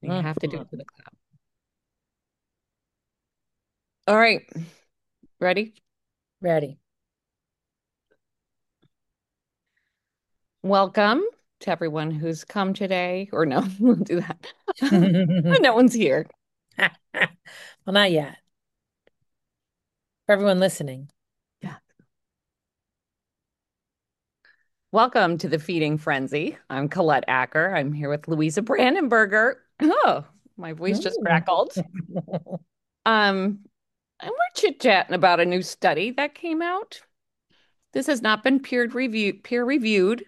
We have to do Mhm. it for the clap. All right, ready? Ready. Welcome to everyone who's come today. Or no, we'll do that. Well, No one's here. not yet. For everyone listening. Yeah. Welcome to the Feeding Frenzy. I'm Colette Acker. I'm here with Louisa Brandenberger. Oh, my voice just Mm. crackled. Um, and we're chit-chatting about a new study that came out. This has not been peer reviewed,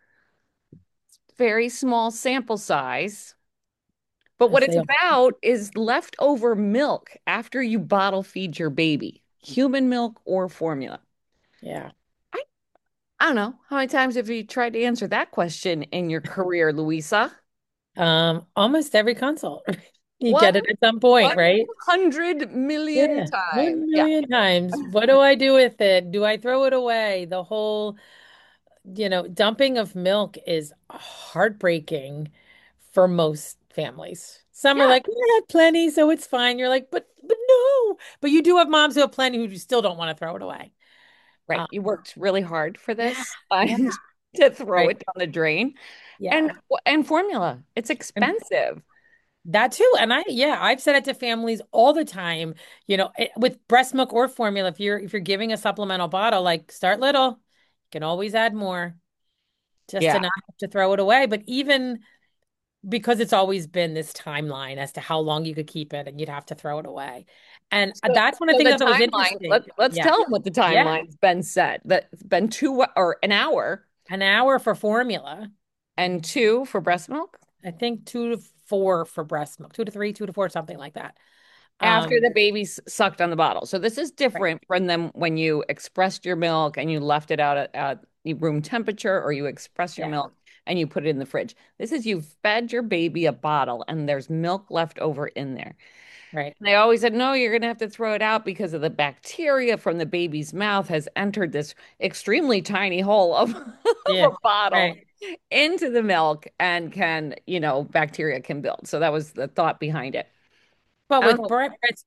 very small sample size. But what As it's they are. about is leftover milk after you bottle feed your baby, human milk or formula. Yeah. I, I don't know. How many times have you tried to answer that question in your career, Louisa? Almost every consult. You One, get it at some point, right? 100 million Yeah. times. One Yeah, million times. What do I do with it? Do I throw it away? The whole, dumping of milk is heartbreaking for most families. Some are yeah, like, we had plenty, so it's fine. You're like, but no. But you do have moms who have plenty who still don't want to throw it away. right. Um, You worked really hard for yeah, this yeah, and to throw right. it down the drain. And Yeah. and formula, it's And expensive. that too. And I've said it to families all the time, with breast milk or formula, if you're giving a supplemental bottle, like start little, you can always add more just to Yeah. not have to throw it away. But even because it's always been this timeline as to how long you could keep it and you'd have to throw it away. And So, that's one of so the things the I thought was timeline, interesting. let's Yeah. tell them what the Yeah. timeline's been set. That it's been two or an hour An hour for formula. and two for breast milk I think 2 to 4 for breast milk, 2 to 3, 2 to 4, something like that. after Um, the baby's sucked on the bottle. So this is right. different from them when you expressed your milk and you left it out at room temperature, or you express your Yeah. milk and you put it in the fridge. This is you fed your baby a bottle and there's milk left over in there. Right. They always said, no, you're going to have to throw it out because of the bacteria from the baby's mouth has entered this extremely tiny hole of, of Yeah. a bottle Right. into the milk and can, bacteria can build. So that was the thought behind it. But I don't with know.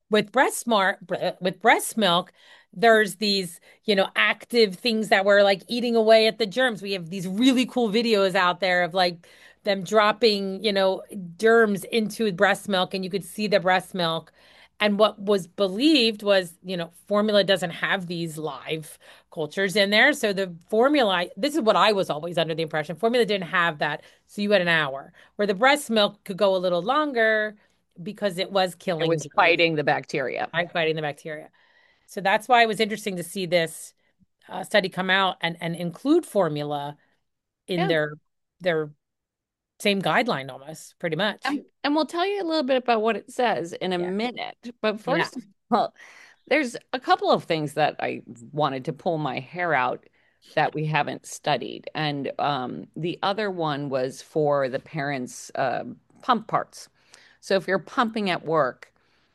breast milk, there's these, active things that we're like eating away at the germs. We have these really cool videos out there of like them dropping, germs into breast milk, and you could see the breast milk. And what was believed was, formula doesn't have these live cultures in there. So the formula, this is what I was always under the impression. Formula didn't have that. So you had an hour where the breast milk could go a little longer because it was It killing was germs fighting the bacteria. by fighting the bacteria. So that's why it was interesting to see this study come out and include formula in Yeah. their same guideline almost, pretty much. And we'll tell you a little bit about what it says in a Yeah. minute. But Yeah. first of all, there's a couple of things that I wanted to pull my hair out that we haven't studied. And the other one was for the parents' pump parts. So if you're pumping at work,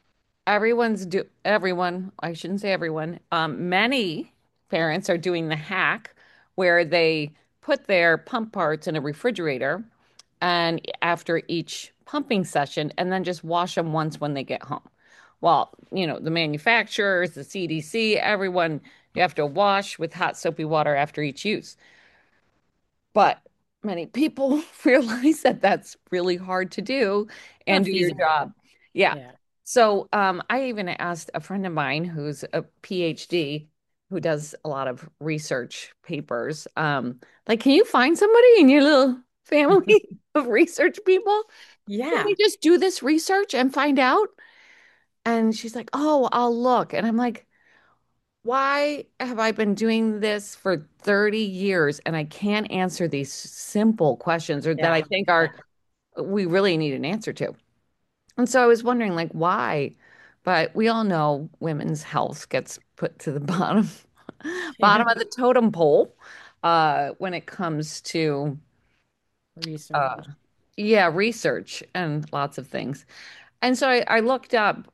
everyone, I shouldn't say everyone, many parents are doing the hack where they put their pump parts in a refrigerator and after each pumping session and then just wash them once when they get home. Well, the manufacturers, the CDC, everyone, you have to wash with hot soapy water after each use. But many people realize that that's really hard to do and Not do your feasible. job. Yeah. Yeah. So I even asked a friend of mine who's a PhD who does a lot of research papers, like, can you find somebody in your little family of research people? Can Yeah. we just do this research and find out? And she's like, oh, I'll look. And I'm like, why have I been doing this for 30 years and I can't answer these simple questions or that I Yeah. think Yeah. are we really need an answer to? And so I was wondering like why, but we all know women's health gets put to the bottom of the totem pole when it comes to uh Research. yeah, research and lots of things. And so I looked up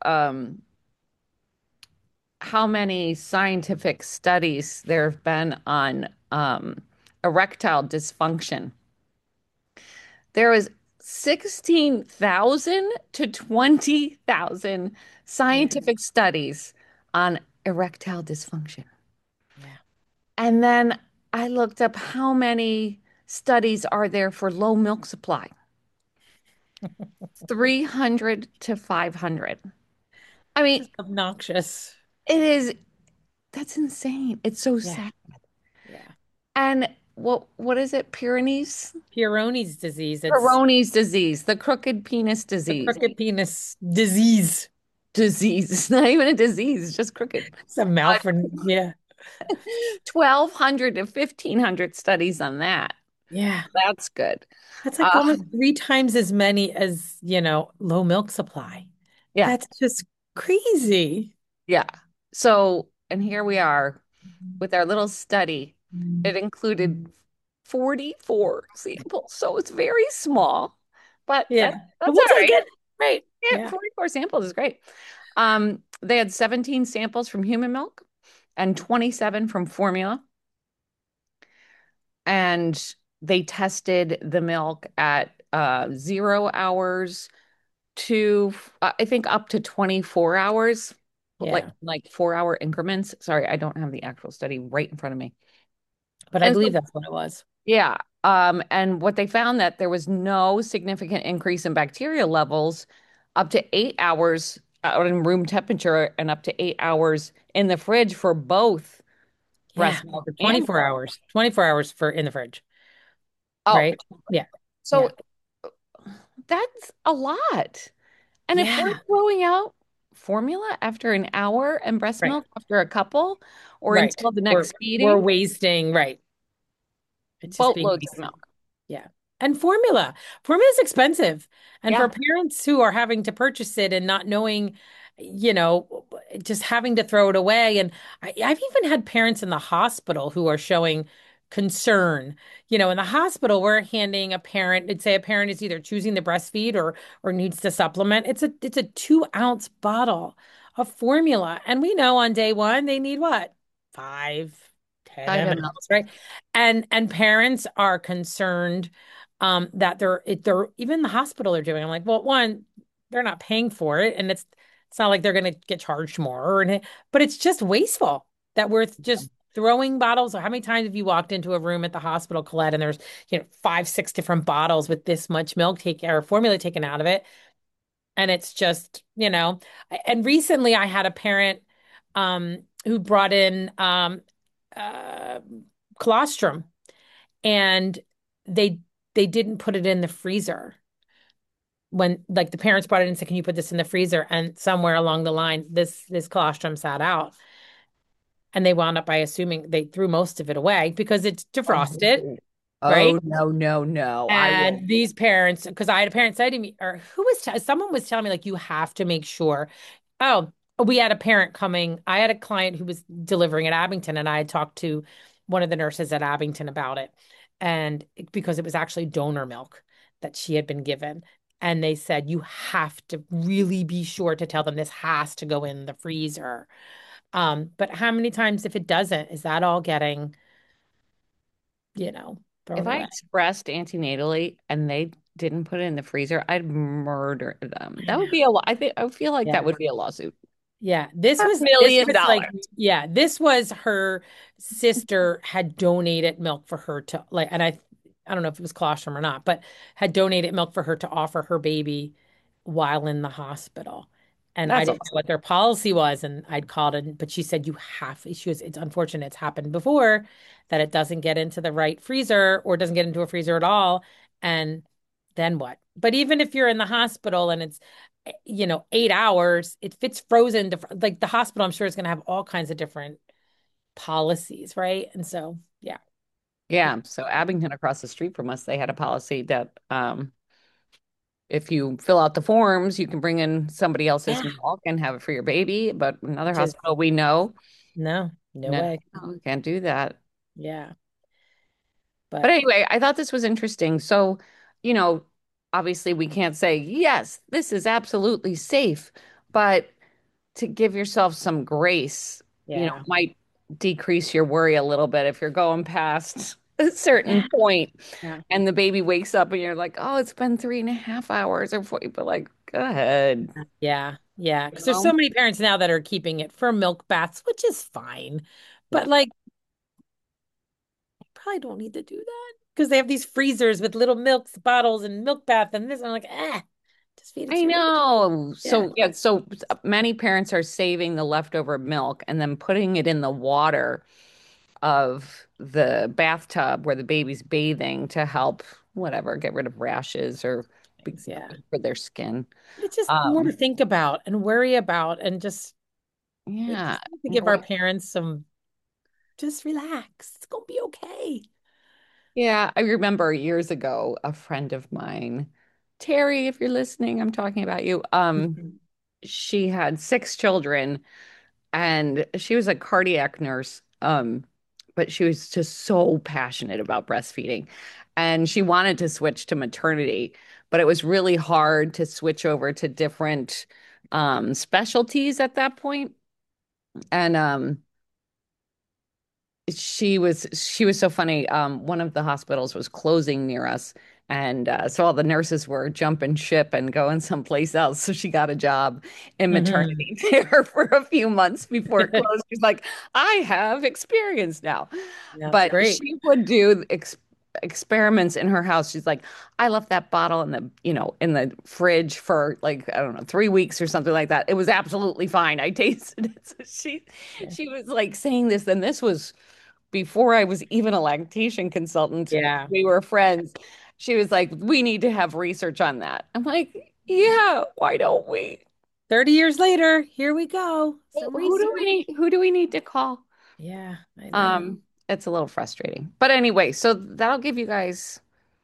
how many scientific studies there have been on erectile dysfunction. There was 16,000 to 20,000 Yeah. scientific studies on erectile dysfunction. Yeah. And then I looked up how many studies are there for low milk supply. 300 to 500. I mean, Just obnoxious. it is, that's insane. It's so Yeah. sad. Yeah. And what is it? Pyrenees? Peyronie's disease. It's Peyronie's disease, the crooked penis the disease. crooked penis disease. Disease. It's not even a disease, it's just crooked. It's a yeah. 1,200 to 1,500 studies on that. Yeah. That's good. That's like Uh, almost three times as many as, low milk supply. yeah, That's just crazy. yeah. So, and here we are with our little study. It included 44 samples, so it's very small, but Yeah. But that's we'll all take right. it. Right. Yeah, Yeah. 44 samples is great. They had 17 samples from human milk and 27 from formula, and they tested the milk at 0 hours to I think up to 24 hours, Yeah. like 4 hour increments. Sorry, I don't have the actual study right in front of me. But I And so believe that's what it was. yeah, and what they found that there was no significant increase in bacteria levels up to 8 hours out in room temperature and up to 8 hours in the fridge for both Yeah. breast milk For and 24 formula. hours. 24 hours for in the fridge. Oh, Right? Yeah. so Yeah. that's a lot. And if we're Yeah. throwing out formula after an hour and breast Right. milk after a couple or Right. until the We're next we're feeding, wasting, right. It's just being boatloads of wasted. milk. Yeah. And formula. Formula is expensive. And for Yeah. parents who are having to purchase it and not knowing, just having to throw it away. And I've even had parents in the hospital who are showing concern. In the hospital, we're handing a parent, let's say a parent is either choosing to breastfeed or needs to supplement. It's a 2 ounce bottle of formula. And we know on day one they need what? 5, 10 ml, IML. right? And parents are concerned that they're even the hospital are doing. I'm like, well, one, they're not paying for it, and it's not like they're going to get charged more, but it's just wasteful that we're just throwing bottles. Or how many times have you walked into a room at the hospital, Colette, and there's 5, 6 different bottles with this much milk take or formula taken out of it, and it's just And recently, I had a parent who brought in uh, colostrum and they they didn't put it in the freezer when like the parents brought it in and said, can you put this in the freezer? And somewhere along the line, this colostrum sat out. And they wound up by assuming they threw most of it away because it's defrosted, Oh, right? oh no, no, no. I will. And these parents, because I had a parent say to me, or someone was telling me, like, you have to make sure. Oh, we had a parent coming. I had a client who was delivering at Abington, and I had talked to one of the nurses at Abington about it. And because it was actually donor milk that she had been given. And they said, you have to really be sure to tell them this has to go in the freezer. But how many times, if it doesn't, is that all getting, If thrown I away? expressed antenatally and they didn't put it in the freezer, I'd murder them. I That would know. be a lot. I think I feel like that Yeah. would be a lawsuit. Yeah, A this million was like, dollars. yeah, this was her sister had donated milk for her to like, and I don't know if it was colostrum or not, but had donated milk for her to offer her baby while in the hospital. And I That's didn't know awesome. what their policy was, and I'd called in, but she said it's unfortunate it's happened before that it doesn't get into the right freezer or doesn't get into a freezer at all. And then what? But even if you're in the hospital and it's 8 hours, if it's frozen, like the hospital, I'm sure is going to have all kinds of different policies, right? And so, yeah. Yeah. So Abington across the street from us, they had a policy that if you fill out the forms, you can bring in somebody else's Yeah. milk and have it for your baby. But another Which is, hospital we know, no no, way. we can't do that. Yeah. But But anyway, I thought this was interesting. So, you know, obviously we can't say, yes, this is absolutely safe, but to give yourself some grace, yeah. might decrease your worry a little bit if you're going past. a certain Yeah. point, Yeah. and the baby wakes up, and you're like, oh, it's been 3.5 hours or 40, but like, go ahead, Yeah. Yeah. you Because there's so know? many parents now that are keeping it for milk baths, which is fine. Yeah. But like, probably don't need to do that because they have these freezers with little milk bottles and milk bath and this. I'm like, just feed it to I your baby. know. Yeah. So, yeah, so many parents are saving the leftover milk and then putting it in the water of the bathtub where the baby's bathing to help, whatever, get rid of rashes or be Things. Yeah. good for their skin. It's just more to Um, think about and worry about and just we yeah. just need to give our Boy. parents some just relax. It's gonna be okay. Yeah, I remember years ago, a friend of mine, Terry, if you're listening, I'm talking about you. Mhm. She had 6 children and she was a cardiac nurse. But she was just so passionate about breastfeeding. And she wanted to switch to maternity, but it was really hard to switch over to different specialties at that point. And she was so funny. One of the hospitals was closing near us, and so all the nurses were jumping ship and going someplace else. So she got a job in Mhm. maternity care for a few months before it closed. She's like, I have experience now. That's But great. she would do experiments in her house. She's like, I left that bottle in the fridge for like, I don't know, 3 weeks or something like that. It was absolutely fine. I tasted it. So she was like saying this, and this was before I was even a lactation consultant. Yeah. We were friends. She was like, we need to have research on that. I'm like, yeah, why don't we? 30 years later, here we go. Some Who do research. we need to call? Yeah, I know. It's a little frustrating. But anyway, so that'll give you guys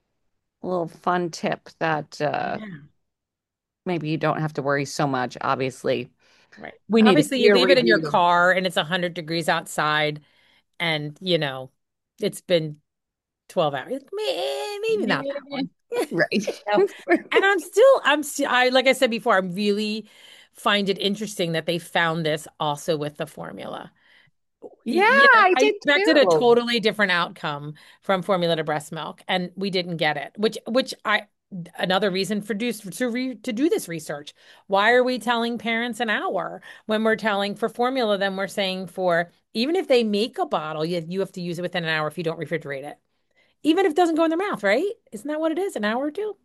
a little fun tip that Yeah, maybe you don't have to worry so much. Obviously, right. we need a Obviously, you peer leave it in your reviewed. car and it's 100 degrees outside and, it's been 12 hours. Maybe not that one. Right. No. And like I said before, I really find it interesting that they found this also with the formula. Yeah, I I did expected a too. totally different outcome from formula to breast milk, and we didn't get it. Which I another reason for to do this research. Why are we telling parents an hour when we're telling for formula? Then we're saying for even if they make a bottle, you have to use it within an hour if you don't refrigerate it. Even if it doesn't go in their mouth, right? Isn't that what it is? An hour or two?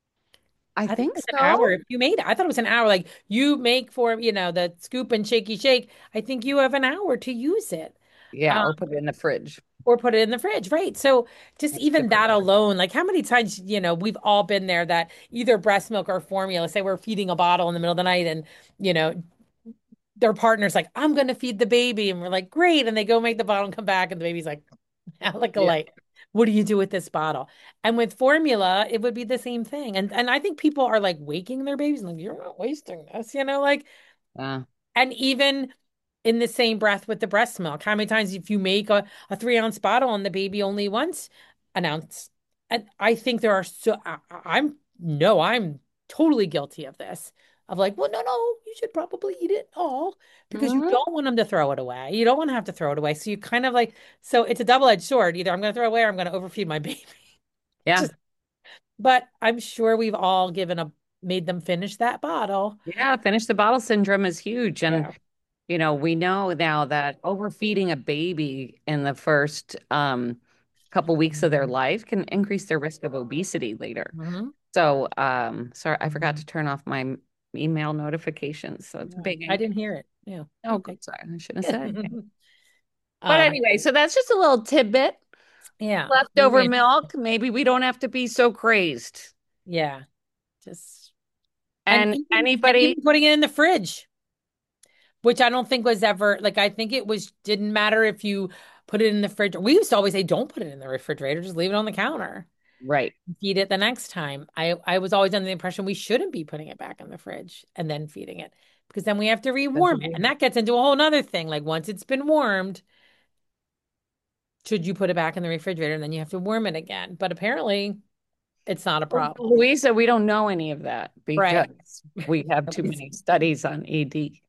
I I think think it's an hour so. if you made it. I thought it was an hour. Like you make for, the scoop and shaky shake. I think you have an hour to use it. Yeah, Um, or put it in the fridge. or put it in the fridge, right? So just That's even different. that alone, like how many times, we've all been there that either breast milk or formula, say we're feeding a bottle in the middle of the night and, you know, their partner's like, I'm going to feed the baby. And we're like, great. And they go make the bottle and come back and the baby's like, like a Yeah. light. What do you do with this bottle? And with formula, it would be the same thing. And I think people are like waking their babies like, you're not wasting this, like, Uh, and even in the same breath with the breast milk, how many times if you make a 3 ounce bottle and the baby only wants an ounce? And I think there are I'm no, I'm totally guilty of this. Of like, well, no, no, you should probably eat it all because you mhm. don't want them to throw it away. You don't want to have to throw it away. So you kind of like, so it's a double-edged sword. Either I'm going to throw it away or I'm going to overfeed my baby. Yeah. Just, but I'm sure we've all made them finish that bottle. Yeah. Finish the bottle syndrome is huge. And, Yeah. we know now that overfeeding a baby in the first couple weeks of their life can increase their risk of obesity later. Mhm. So, sorry, I forgot to turn off my email notifications. So it's Yeah. I binging. didn't hear it. Yeah. Oh, Okay. good. Sorry. I shouldn't have said anything. But Um, anyway, so that's just a little tidbit. yeah, Leftover very milk. Maybe we don't have to be so crazed. yeah, just and And even anybody, putting it in the fridge, which I don't think was ever like I think it was didn't matter if you put it in the fridge. We used to always say don't put it in the refrigerator, just leave it on the counter. right? Feed it the next time. I was always under the impression we shouldn't be putting it back in the fridge and then feeding it because then we have to That's rewarm it. And weird. that gets into a whole nother thing. Like once it's been warmed, should you put it back in the refrigerator and then you have to warm it again? But apparently it's not a problem. Louisa, we don't know any of that Right. because we have too many studies on ED.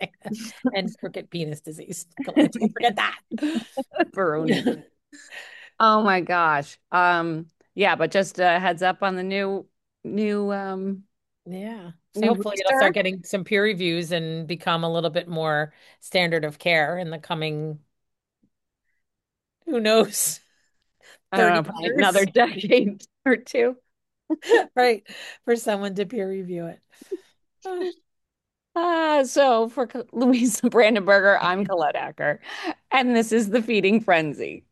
And crooked penis disease. Don't forget that. Baroni. Oh my gosh. Yeah, but just a heads up on the new Yeah. So new hopefully it'll start booster. getting some peer reviews and become a little bit more standard of care in the coming, who knows, I don't 30 know, probably another years, decade or two. right? For someone to peer review it. Ah. So for Louisa Brandenburger, I'm Colette Acker, and this is the Feeding Frenzy.